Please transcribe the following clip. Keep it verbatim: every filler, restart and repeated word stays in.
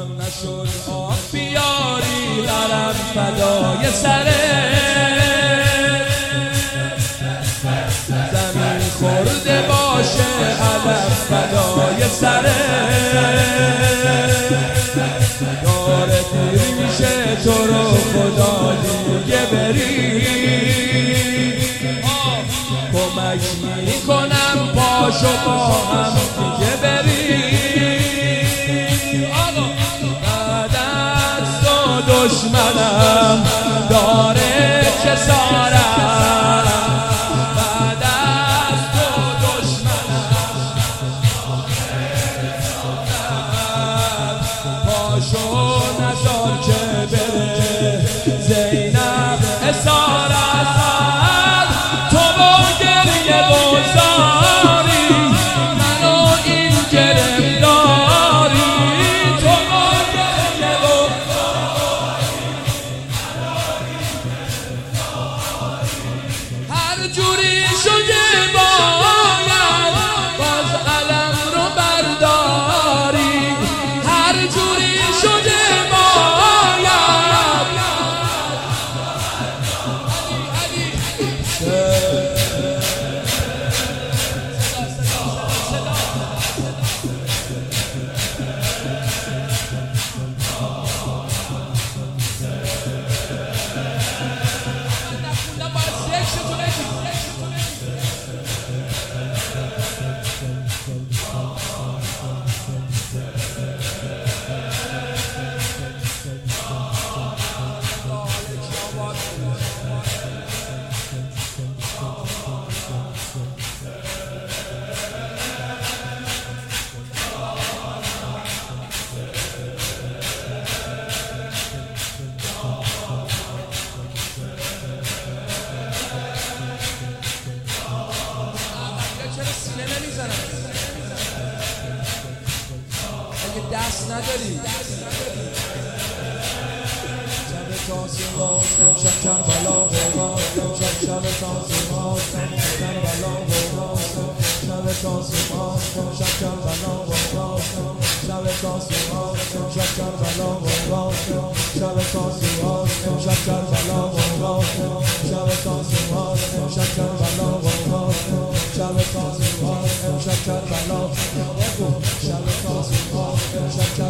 کم نشد آب بیاری قلم فدای سره زمین خورده باشه علم فدای سره داره دیر میشه تو رو خدا دیگه بری کمک میکنم پاشو با هم دیگه بری بعد از تو دشمنم داره کسارم بعد از تو دشمنم پاشو نزار که بره زینب اسارت تو با گریه بزاری منو این گرفتاری تو با گریه بزاری هر جوری شده باید باز علم رو برداری هر جوری شده اگه دست نداری شب تاسی باستم شب کربلا باستم شب شب تاسی باستم کربلا باستم شب تاسی باستم شب کربلا باستم شب تاسی باستم شب کربلا باستم شب تاسی باستم شب کربلا باستم شب تاسی باستم شب کربلا باستم شب تاسی باستم شب کربلا باستم شب تاسی باستم شب